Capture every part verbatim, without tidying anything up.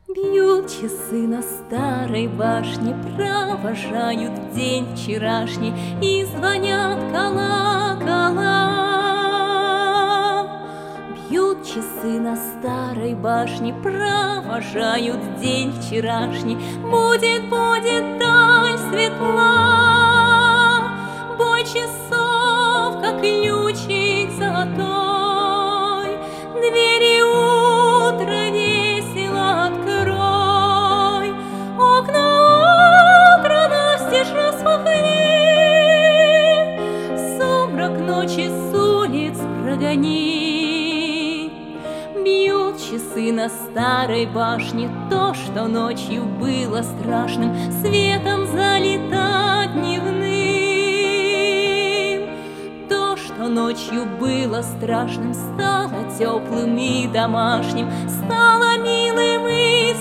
Бьют часы на старой башне, провожают день вчерашний и звонят колокола. Бьют часы на старой башне, провожают день вчерашний. Будет, будет даль светла, бой часов, как ключик золотой. Двери утра весело открой, окна утра настежь распахни, сумрак ночи с улиц прогони. Бьют часы на старой башне, то, что ночью было страшным, светом залито дневным. То, что ночью было страшным, стало теплым и домашним, стало милым и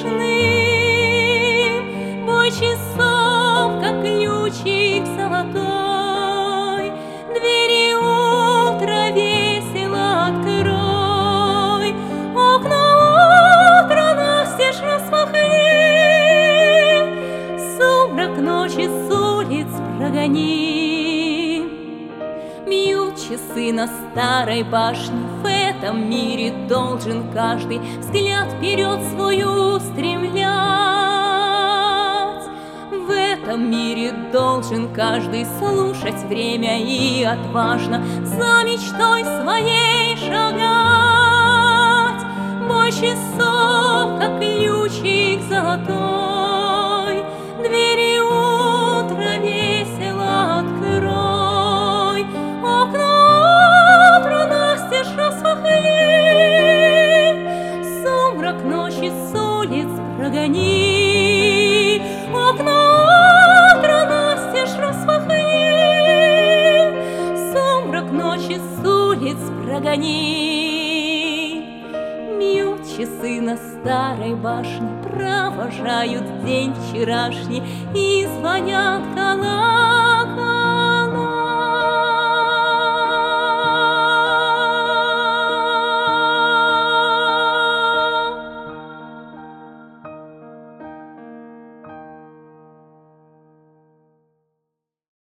смешным. Бой часов, как ключик золотой, двери утра весело открой, окна утра настежь распахни, сумрак ночи с улиц прогони. Бьют часы на старой башне, в этом мире должен каждый взгляд вперед свой устремлять. В этом мире должен каждый слушать время и отважно за мечтой своей шагать. Бой часов, как ключик золотой, двери утра весело открой, окна утра настежь распахни, сумрак ночи с улиц прогони. Окна утра настежь распахни, сумрак ночи с улиц прогони. Бьют часы на старой башне, провожают день вчерашний и звонят колокола.